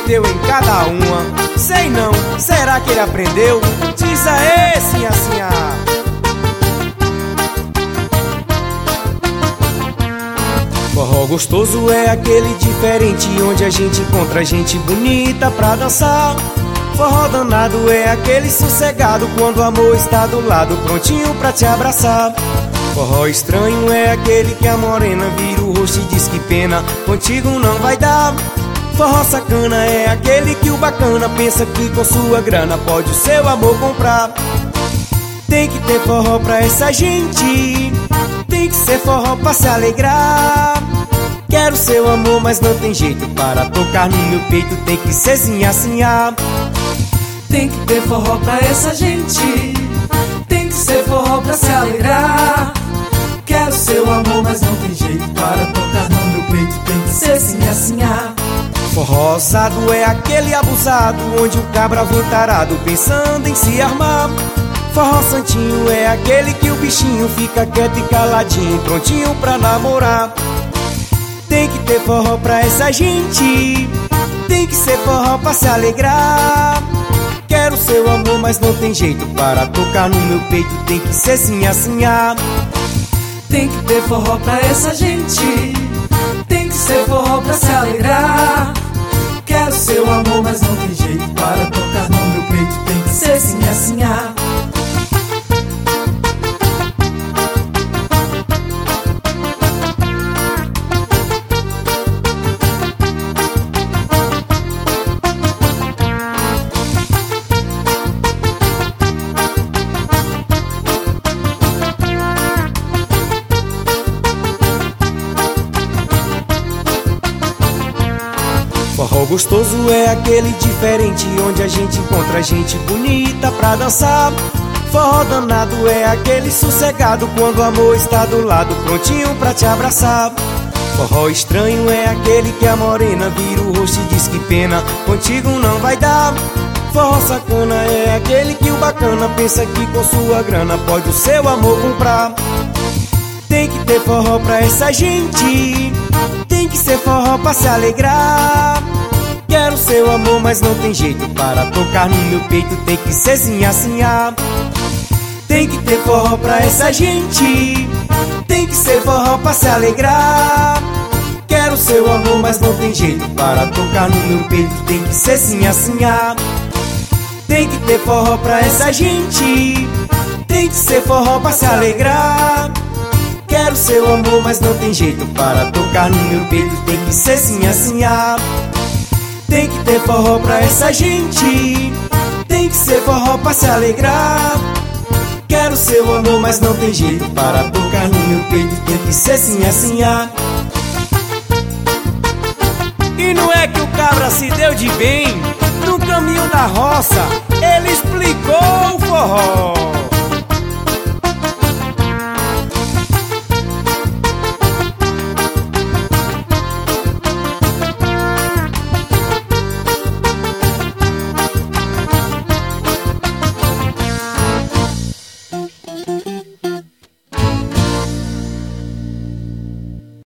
meteu em cada uma. Sei não, será que ele aprendeu? Diz a esse assim, Forró gostoso é aquele diferente, onde a gente encontra gente bonita pra dançar. Forró danado é aquele sossegado, quando o amor está do lado, prontinho pra te abraçar. Forró estranho é aquele que a morena vira o rosto e diz que pena, contigo não vai dar. Forró sacana é aquele que o bacana pensa que com sua grana pode o seu amor comprar. Tem que ter forró pra essa gente, tem que ser forró pra se alegrar. Quero seu amor, mas não tem jeito, para tocar no meu peito tem que ser sinhá. Tem que ter forró pra essa gente, tem que ser forró pra se alegrar. Quero seu amor, mas não tem jeito, para tocar no meu peito tem que ser sinhá. Forró ousado é aquele abusado, onde o cabra tarado pensando em se armar. Forró santinho é aquele que o bichinho fica quieto e caladinho, prontinho pra namorar. Tem que ter forró pra essa gente, tem que ser forró pra se alegrar. Quero seu amor, mas não tem jeito, para tocar no meu peito tem que ser sinhá. Tem que ter forró pra essa gente, tem que ser forró pra se alegrar. Quero seu amor, mas não tem jeito, para tocar no meu peito tem que ser sinhá. Forró gostoso é aquele diferente, onde a gente encontra gente bonita pra dançar. Forró danado é aquele sossegado, quando o amor está do lado, prontinho pra te abraçar. Forró estranho é aquele que a morena vira o rosto e diz que pena, contigo não vai dar. Forró sacana é aquele que o bacana pensa que com sua grana pode o seu amor comprar. Tem que ter forró pra essa gente, tem que ser forró pra se alegrar. Quero seu amor, mas não tem jeito, para tocar no meu peito tem que ser sinhá. Tem que ter forró pra essa gente, tem que ser forró pra se alegrar. Quero seu amor, mas não tem jeito, para tocar no meu peito tem que ser sinhá. Tem que ter forró pra essa gente, tem que ser forró pra se alegrar. Quero seu amor, mas não tem jeito, para tocar no meu peito tem que ser sinhá. Tem que ter forró pra essa gente, tem que ser forró pra se alegrar. Quero seu amor, mas não tem jeito, para tocar no meu peito tem que ser sinhá. E não é que o cabra se deu de bem, no caminho da roça ele explicou o forró.